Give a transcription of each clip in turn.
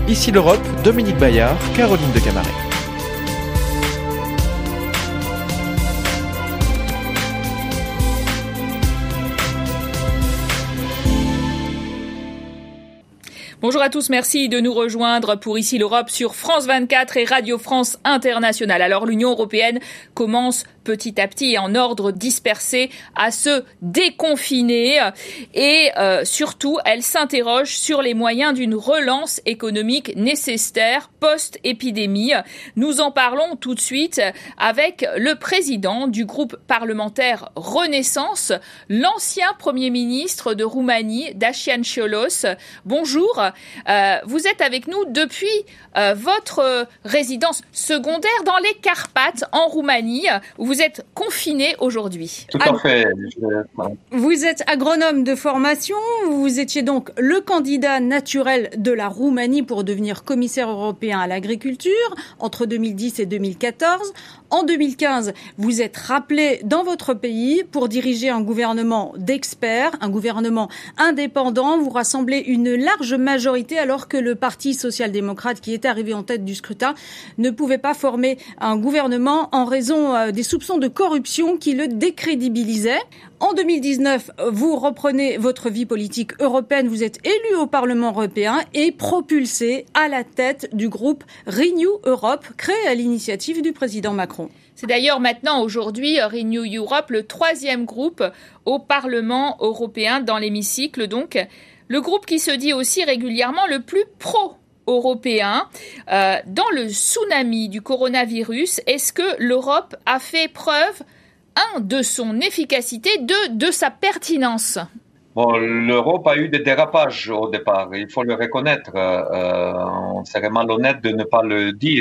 Ici l'Europe, Dominique Bayard, Caroline de Camaret. Bonjour à tous, merci de nous rejoindre pour Ici l'Europe sur France 24 et Radio France Internationale. Alors l'Union européenne commence petit à petit et en ordre dispersé à se déconfiner et surtout elle s'interroge sur les moyens d'une relance économique nécessaire post-épidémie. Nous en parlons tout de suite avec le président du groupe parlementaire Renaissance, l'ancien Premier ministre de Roumanie, Dacian Cioloș. Bonjour, vous êtes avec nous depuis votre résidence secondaire dans les Carpates en Roumanie où vous êtes confiné aujourd'hui. Tout à fait. Vous êtes agronome de formation, vous étiez donc le candidat naturel de la Roumanie pour devenir commissaire européen à l'agriculture entre 2010 et 2014. En 2015, vous êtes rappelé dans votre pays pour diriger un gouvernement d'experts, un gouvernement indépendant. Vous rassemblez une large majorité alors que le Parti social-démocrate qui était arrivé en tête du scrutin ne pouvait pas former un gouvernement en raison des soupçons de corruption qui le décrédibilisaient. En 2019, vous reprenez votre vie politique européenne, vous êtes élu au Parlement européen et propulsé à la tête du groupe Renew Europe, créé à l'initiative du président Macron. C'est d'ailleurs maintenant, aujourd'hui, Renew Europe, le troisième groupe au Parlement européen dans l'hémicycle. Donc, le groupe qui se dit aussi régulièrement le plus pro-européen. Dans le tsunami du coronavirus, est-ce que l'Europe a fait preuve de son efficacité, de sa pertinence? Bon, l'Europe a eu des dérapages au départ, il faut le reconnaître. On serait malhonnête de ne pas le dire.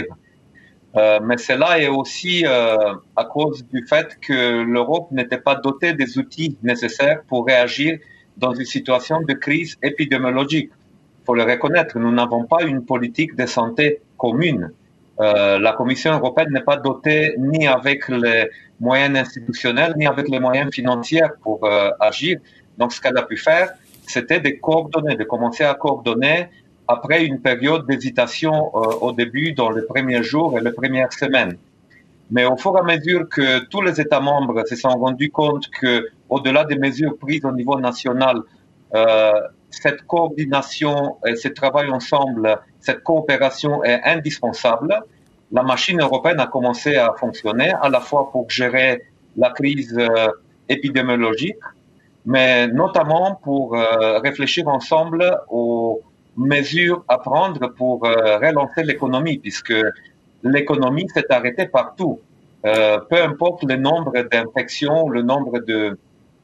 Mais cela est aussi à cause du fait que l'Europe n'était pas dotée des outils nécessaires pour réagir dans une situation de crise épidémiologique. Il faut le reconnaître, nous n'avons pas une politique de santé commune. La Commission européenne n'est pas dotée ni avec les moyens institutionnels, ni avec les moyens financiers pour agir. Donc, ce qu'elle a pu faire, c'était de commencer à coordonner après une période d'hésitation au début, dans les premiers jours et les premières semaines. Mais au fur et à mesure que tous les États membres se sont rendus compte que, au-delà des mesures prises au niveau national, cette coordination et ce travail ensemble, cette coopération est indispensable. La machine européenne a commencé à fonctionner, à la fois pour gérer la crise épidémiologique, mais notamment pour réfléchir ensemble aux mesures à prendre pour relancer l'économie, puisque l'économie s'est arrêtée partout. Peu importe le nombre d'infections, le nombre de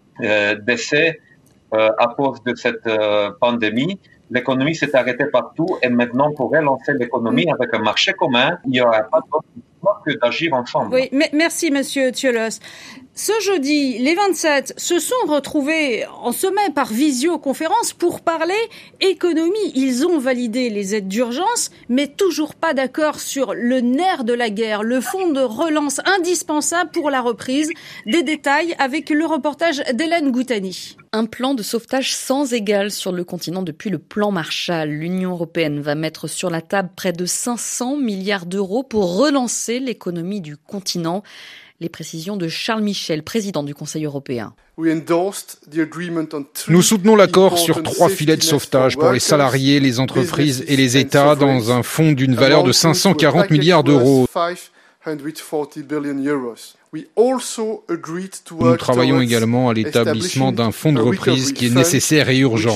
décès à cause de cette pandémie, l'économie s'est arrêtée partout et maintenant pour relancer l'économie avec un marché commun, il n'y aura pas d'autre choix que d'agir ensemble. Oui, merci Monsieur Cioloș. Ce jeudi, les 27 se sont retrouvés en sommet par visioconférence pour parler économie. Ils ont validé les aides d'urgence, mais toujours pas d'accord sur le nerf de la guerre, le fonds de relance indispensable pour la reprise. Des détails avec le reportage d'Hélène Goutani. Un plan de sauvetage sans égal sur le continent depuis le plan Marshall. L'Union européenne va mettre sur la table près de 500 milliards d'euros pour relancer l'économie du continent. Les précisions de Charles Michel, président du Conseil européen. Nous soutenons l'accord sur 3 filets de sauvetage pour les salariés, les entreprises et les États dans un fonds d'une valeur de 540 milliards d'euros. Nous travaillons également à l'établissement d'un fonds de reprise qui est nécessaire et urgent.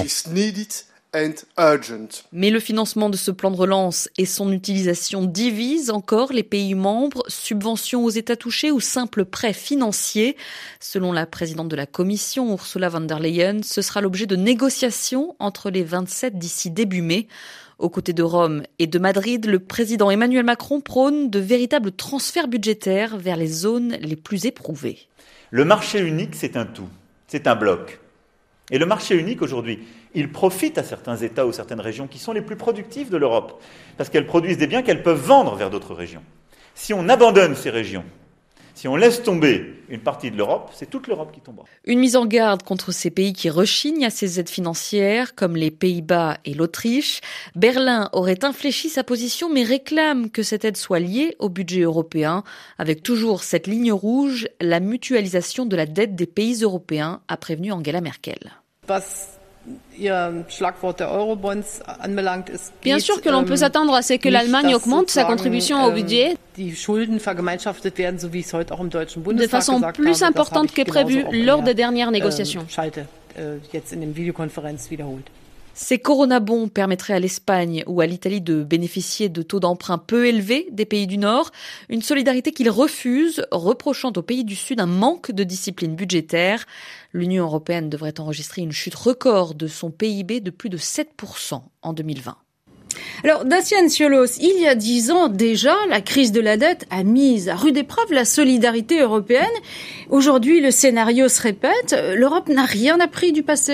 Mais le financement de ce plan de relance et son utilisation divisent encore les pays membres, subventions aux États touchés ou simples prêts financiers. Selon la présidente de la Commission, Ursula von der Leyen, ce sera l'objet de négociations entre les 27 d'ici début mai. Aux côtés de Rome et de Madrid, le président Emmanuel Macron prône de véritables transferts budgétaires vers les zones les plus éprouvées. Le marché unique, c'est un tout, c'est un bloc. Et le marché unique, aujourd'hui, il profite à certains États ou certaines régions qui sont les plus productives de l'Europe, parce qu'elles produisent des biens qu'elles peuvent vendre vers d'autres régions. Si on abandonne ces régions, Si on laisse tomber une partie de l'Europe, c'est toute l'Europe qui tombera. Une mise en garde contre ces pays qui rechignent à ces aides financières, comme les Pays-Bas et l'Autriche. Berlin aurait infléchi sa position, mais réclame que cette aide soit liée au budget européen, avec toujours cette ligne rouge, la mutualisation de la dette des pays européens, a prévenu Angela Merkel. Bien sûr que l'on peut s'attendre à ce que l'Allemagne augmente sa contribution au budget de façon plus importante que prévu lors des dernières négociations. Ces Corona-bons permettraient à l'Espagne ou à l'Italie de bénéficier de taux d'emprunt peu élevés des pays du Nord, une solidarité qu'ils refusent, reprochant aux pays du Sud un manque de discipline budgétaire. L'Union européenne devrait enregistrer une chute record de son PIB de plus de 7% en 2020. Alors, Dacian Cioloș, il y a 10 ans déjà, la crise de la dette a mis à rude épreuve la solidarité européenne. Aujourd'hui, le scénario se répète. L'Europe n'a rien appris du passé ?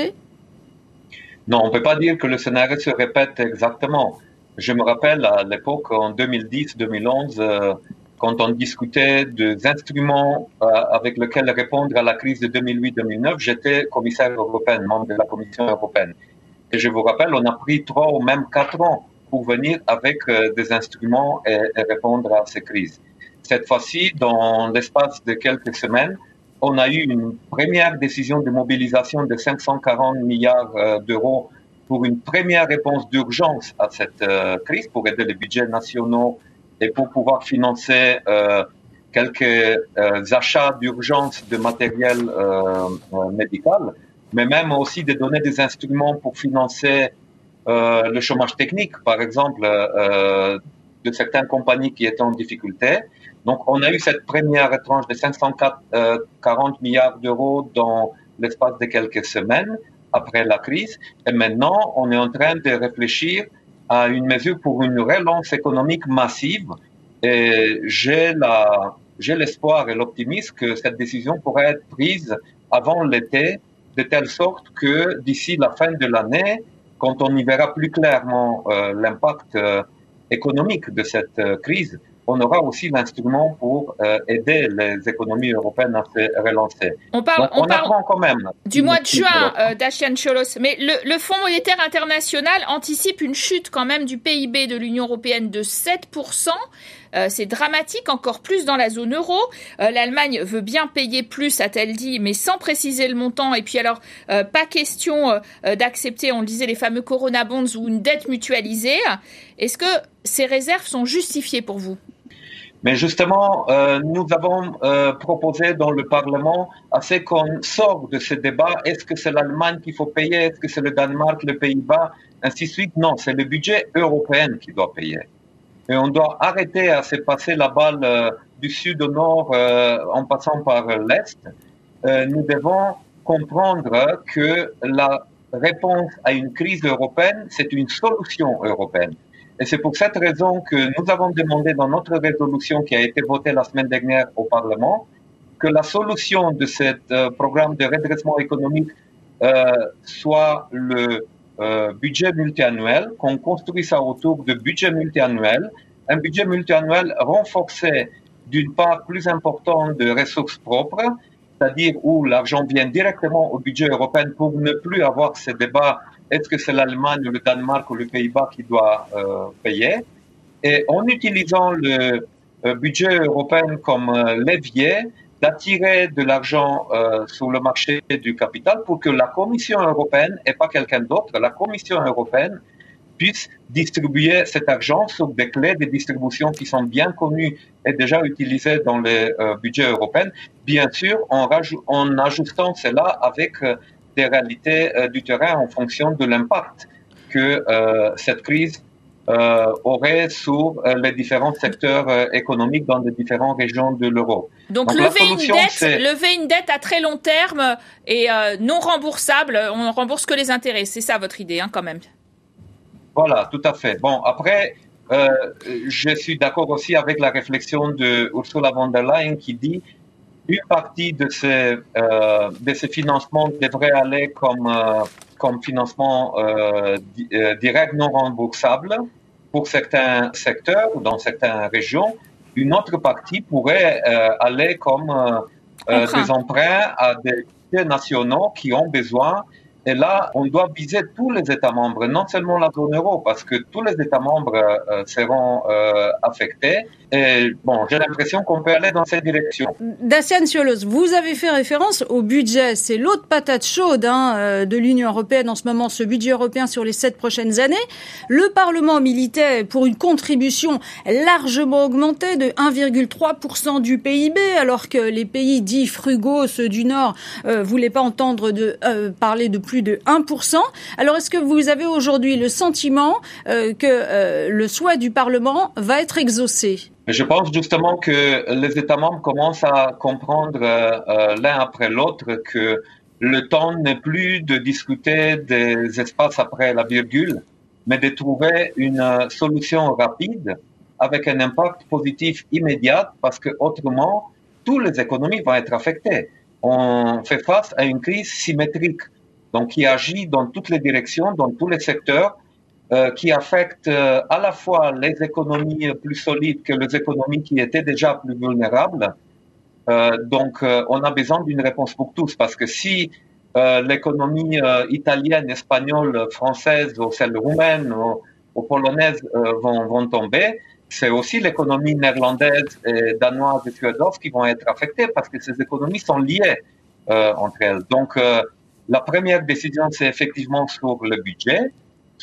Non, on ne peut pas dire que le scénario se répète exactement. Je me rappelle à l'époque, en 2010-2011, quand on discutait des instruments avec lesquels répondre à la crise de 2008-2009, j'étais commissaire européen, membre de la Commission européenne. Et je vous rappelle, on a pris 3 ou même 4 ans pour venir avec des instruments et répondre à ces crises. Cette fois-ci, dans l'espace de quelques semaines, on a eu une première décision de mobilisation de 540 milliards d'euros pour une première réponse d'urgence à cette crise, pour aider les budgets nationaux et pour pouvoir financer quelques achats d'urgence de matériel médical, mais même aussi de donner des instruments pour financer le chômage technique, par exemple, de certaines compagnies qui étaient en difficulté. Donc, on a eu cette première tranche de 540 milliards d'euros dans l'espace de quelques semaines après la crise. Et maintenant, on est en train de réfléchir à une mesure pour une relance économique massive. Et j'ai l'espoir et l'optimisme que cette décision pourrait être prise avant l'été, de telle sorte que d'ici la fin de l'année, quand on y verra plus clairement l'impact économique de cette crise, on aura aussi l'instrument pour aider les économies européennes à se relancer. On parle quand même du mois de juin, Dacian Cioloș, mais le Fonds monétaire international anticipe une chute quand même du PIB de l'Union européenne de 7%. C'est dramatique, encore plus dans la zone euro. L'Allemagne veut bien payer plus, a-t-elle dit, mais sans préciser le montant. Et puis alors, pas question d'accepter, on le disait, les fameux Corona Bonds ou une dette mutualisée. Est-ce que ces réserves sont justifiées pour vous ? Mais justement, nous avons proposé dans le Parlement assez qu'on sorte de ce débat. Est-ce que c'est l'Allemagne qu'il faut payer ? Est-ce que c'est le Danemark, les Pays-Bas, ainsi de suite ? Non, c'est le budget européen qui doit payer. Et on doit arrêter à se passer la balle du sud au nord en passant par l'est. Nous devons comprendre que la réponse à une crise européenne, c'est une solution européenne. Et c'est pour cette raison que nous avons demandé dans notre résolution qui a été votée la semaine dernière au Parlement que la solution de ce programme de redressement économique soit le budget multiannuel, qu'on construit ça autour de budget multiannuel, un budget multiannuel renforcé d'une part plus importante de ressources propres, c'est-à-dire où l'argent vient directement au budget européen pour ne plus avoir ce débat, est-ce que c'est l'Allemagne, le Danemark ou les Pays-Bas qui doit payer, et en utilisant le budget européen comme levier, d'attirer de l'argent sur le marché du capital pour que la Commission européenne, et pas quelqu'un d'autre, la Commission européenne puisse distribuer cet argent sur des clés de distribution qui sont bien connues et déjà utilisées dans les budgets européens, bien sûr en ajustant cela avec des réalités du terrain en fonction de l'impact que cette crise aurait sur les différents secteurs économiques dans les différentes régions de l'euro. Donc lever une dette à très long terme et non remboursable, on ne rembourse que les intérêts. C'est ça votre idée, quand même. Voilà, tout à fait. Bon, après, je suis d'accord aussi avec la réflexion de Ursula von der Leyen qui dit une partie de ces financements devrait aller comme financement direct non remboursable pour certains secteurs ou dans certaines régions, une autre partie pourrait aller comme des emprunts à des budgets nationaux qui ont besoin. Et là, on doit viser tous les États membres, non seulement la zone euro, parce que tous les États membres seront affectés. Et bon, j'ai l'impression qu'on peut aller dans cette direction. Dacian Cioloș, vous avez fait référence au budget. C'est l'autre patate chaude de l'Union européenne en ce moment, ce budget européen sur les 7 prochaines années. Le Parlement militait pour une contribution largement augmentée de 1,3% du PIB, alors que les pays dits frugaux, ceux du Nord, voulaient pas entendre parler de plus de 1%. Alors, est-ce que vous avez aujourd'hui le sentiment que le souhait du Parlement va être exaucé ? Je pense justement que les États membres commencent à comprendre l'un après l'autre que le temps n'est plus de discuter des espaces après la virgule, mais de trouver une solution rapide avec un impact positif immédiat, parce que autrement, toutes les économies vont être affectées. On fait face à une crise symétrique, donc qui agit dans toutes les directions, dans tous les secteurs, qui affecte à la fois les économies plus solides que les économies qui étaient déjà plus vulnérables. Donc, on a besoin d'une réponse pour tous, parce que si l'économie italienne, espagnole, française, ou celle roumaine, ou polonaise vont tomber, c'est aussi l'économie néerlandaise, et danoise et suédoise qui vont être affectées, parce que ces économies sont liées entre elles. Donc, la première décision, c'est effectivement sur le budget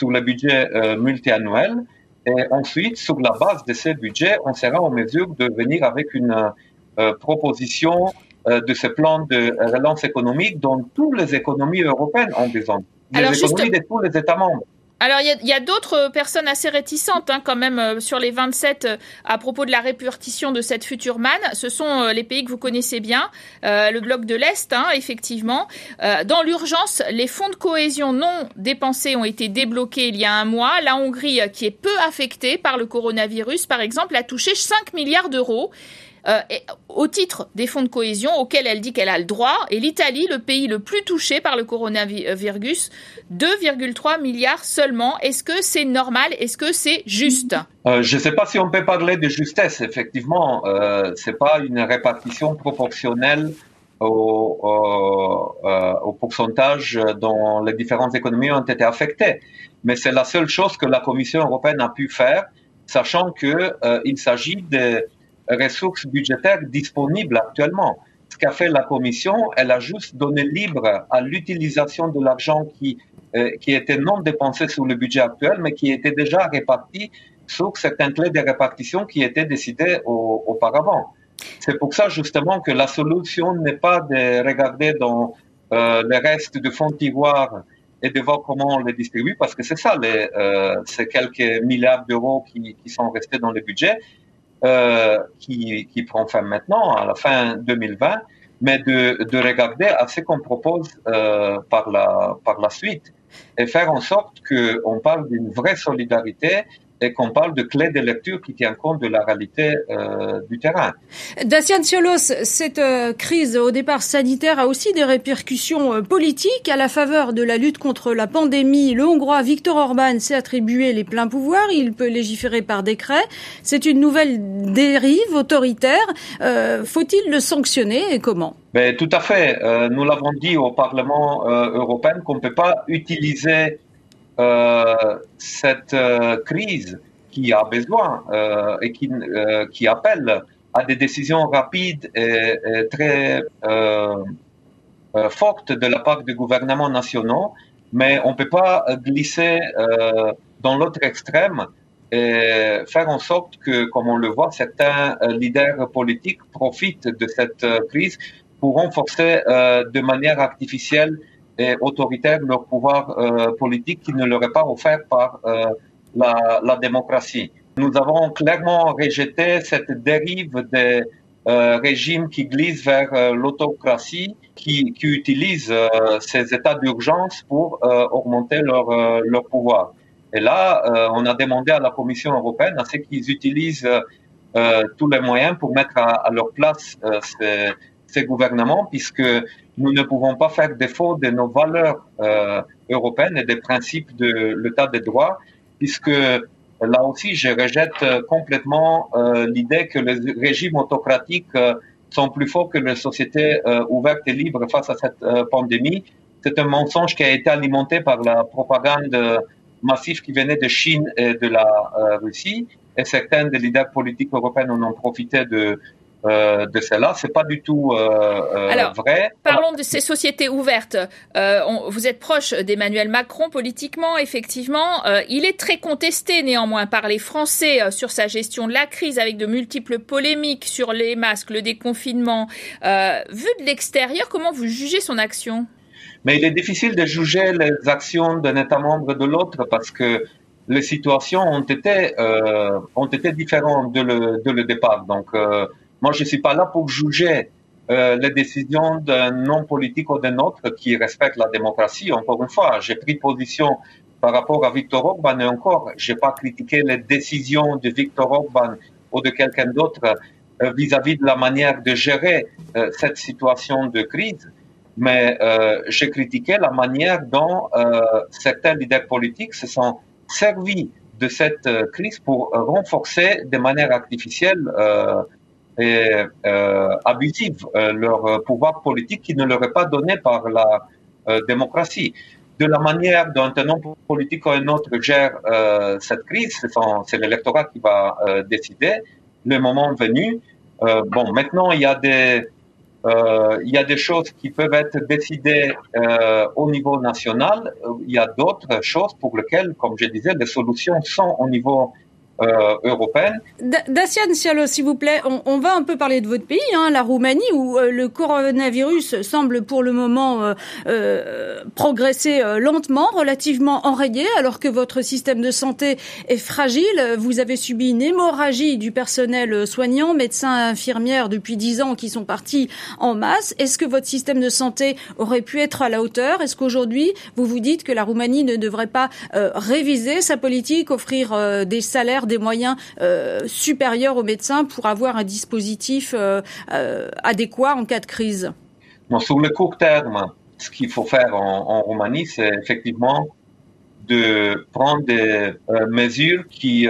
multiannuel. Et ensuite, sur la base de ce budget, on sera en mesure de venir avec une proposition de ce plan de relance économique dont toutes les économies européennes ont besoin. Les économies de tous les États membres. Alors, il y a d'autres personnes assez réticentes quand même sur les 27 à propos de la répartition de cette future manne. Ce sont les pays que vous connaissez bien, le bloc de l'Est, effectivement. Dans l'urgence, les fonds de cohésion non dépensés ont été débloqués il y a un mois. La Hongrie, qui est peu affectée par le coronavirus, par exemple, a touché 5 milliards d'euros. Au titre des fonds de cohésion auxquels elle dit qu'elle a le droit, et l'Italie, le pays le plus touché par le coronavirus, 2,3 milliards seulement. Est-ce que c'est normal? Est-ce que c'est juste? Je ne sais pas si on peut parler de justesse. Effectivement, c'est pas une répartition proportionnelle au pourcentage dont les différentes économies ont été affectées. Mais c'est la seule chose que la Commission européenne a pu faire, sachant que il s'agit de ressources budgétaires disponibles actuellement. Ce qu'a fait la Commission, elle a juste donné libre à l'utilisation de l'argent qui était non dépensé sur le budget actuel, mais qui était déjà réparti sur certaines clés de répartition qui étaient décidées auparavant. C'est pour ça justement que la solution n'est pas de regarder dans le reste du fonds de tiroir et de voir comment on les distribue, parce que c'est ça, ces quelques milliards d'euros qui sont restés dans le budget, qui prend fin maintenant, à la fin 2020, mais de regarder à ce qu'on propose par la suite et faire en sorte qu'on parle d'une vraie solidarité et qu'on parle de clés de lecture qui tient compte de la réalité du terrain. Dacian Cioloș, cette crise au départ sanitaire a aussi des répercussions politiques. À la faveur de la lutte contre la pandémie, le Hongrois Viktor Orban s'est attribué les pleins pouvoirs. Il peut légiférer par décret. C'est une nouvelle dérive autoritaire. Faut-il le sanctionner et comment? Ben, tout à fait. Nous l'avons dit au Parlement européen qu'on ne peut pas utiliser cette crise qui a besoin et qui appelle à des décisions rapides et très fortes de la part des gouvernements nationaux, mais on ne peut pas glisser dans l'autre extrême et faire en sorte que, comme on le voit, certains leaders politiques profitent de cette crise pour renforcer de manière artificielle et autoritaire leur pouvoir politique qui ne leur est pas offert par la démocratie. Nous avons clairement rejeté cette dérive des régimes qui glissent vers l'autocratie, qui utilisent ces états d'urgence pour augmenter leur pouvoir. Et là, on a demandé à la Commission européenne à ce qu'ils utilisent tous les moyens pour mettre à leur place ces gouvernements, puisque nous ne pouvons pas faire défaut de nos valeurs européennes et des principes de l'état de droit, puisque là aussi, je rejette complètement l'idée que les régimes autocratiques sont plus forts que les sociétés ouvertes et libres face à cette pandémie. C'est un mensonge qui a été alimenté par la propagande massive qui venait de Chine et de la Russie. Et certains des leaders politiques européens en ont profité de cela. C'est pas du tout Alors, vrai. Parlons de ces sociétés ouvertes. Vous êtes proche d'Emmanuel Macron politiquement, effectivement. Il est très contesté néanmoins par les Français sur sa gestion de la crise, avec de multiples polémiques sur les masques, le déconfinement. Vu de l'extérieur, comment vous jugez son action ? Mais il est difficile de juger les actions d'un État membre de l'autre parce que les situations ont été différentes de le départ. Donc, moi, je suis pas là pour juger les décisions d'un non politique ou d'un autre qui respecte la démocratie. Encore une fois, j'ai pris position par rapport à Viktor Orban et encore, j'ai pas critiqué les décisions de Viktor Orban ou de quelqu'un d'autre vis-à-vis de la manière de gérer cette situation de crise. Mais j'ai critiqué la manière dont certains leaders politiques se sont servis de cette crise pour renforcer de manière artificielle et abusive leur pouvoir politique qui ne leur est pas donné par la démocratie. De la manière dont un homme politique ou un autre gère cette crise, c'est l'électorat qui va décider le moment venu. Maintenant, il y a des choses qui peuvent être décidées au niveau national. Il y a d'autres choses pour lesquelles, comme je disais, les solutions sont au niveau européen. Dacian Ciolo, s'il vous plaît, on va un peu parler de votre pays, la Roumanie, où le coronavirus semble pour le moment progresser lentement, relativement enrayé, alors que votre système de santé est fragile. Vous avez subi une hémorragie du personnel soignant, médecins, infirmières depuis 10 ans qui sont partis en masse. Est-ce que votre système de santé aurait pu être à la hauteur ? Est-ce qu'aujourd'hui, vous vous dites que la Roumanie ne devrait pas réviser sa politique, offrir des salaires, des moyens supérieurs aux médecins pour avoir un dispositif adéquat en cas de crise ? Sur le court terme, ce qu'il faut faire en Roumanie, c'est effectivement de prendre des mesures qui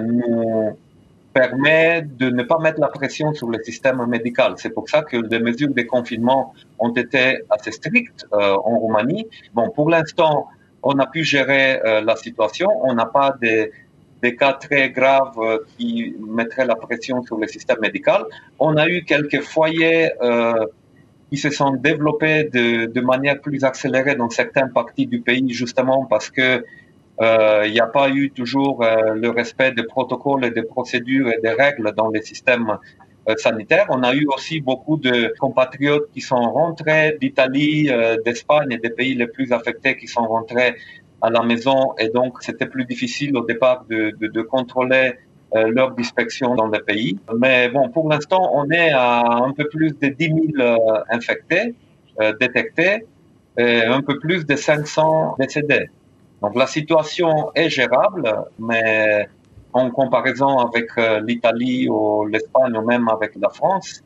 nous permettent de ne pas mettre la pression sur le système médical. C'est pour ça que les mesures de confinement ont été assez strictes en Roumanie. Pour l'instant, on a pu gérer la situation. On n'a pas des cas très graves qui mettraient la pression sur le système médical. On a eu quelques foyers qui se sont développés de manière plus accélérée dans certaines parties du pays, justement parce que il n'y a pas eu toujours le respect des protocoles et des procédures et des règles dans les systèmes sanitaires. On a eu aussi beaucoup de compatriotes qui sont rentrés d'Italie, d'Espagne et des pays les plus affectés qui sont rentrés à la maison, et donc c'était plus difficile au départ de contrôler leur dispersion dans le pays. Mais pour l'instant, on est à un peu plus de 10 000 infectés détectés et un peu plus de 500 décédés. Donc la situation est gérable, mais en comparaison avec l'Italie ou l'Espagne ou même avec la France.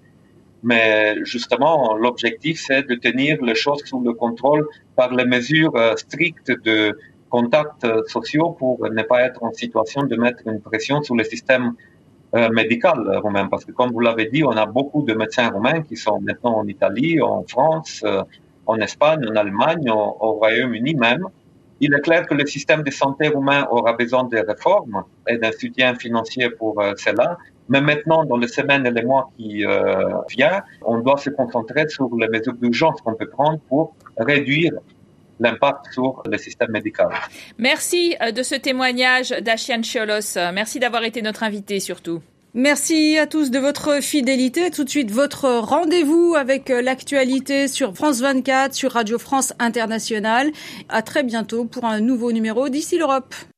Mais justement, l'objectif, c'est de tenir les choses sous le contrôle par les mesures strictes de contacts sociaux pour ne pas être en situation de mettre une pression sur le système médical roumain. Parce que comme vous l'avez dit, on a beaucoup de médecins roumains qui sont maintenant en Italie, en France, en Espagne, en Allemagne, au Royaume-Uni même. Il est clair que le système de santé roumain aura besoin de réformes et d'un soutien financier pour cela. Mais maintenant, dans les semaines et les mois qui viennent, on doit se concentrer sur les mesures d'urgence qu'on peut prendre pour réduire l'impact sur le système médical. Merci de ce témoignage, Dacian Ciolos. Merci d'avoir été notre invité surtout. Merci à tous de votre fidélité. Tout de suite, votre rendez-vous avec l'actualité sur France 24, sur Radio France Internationale. À très bientôt pour un nouveau numéro d'Ici l'Europe.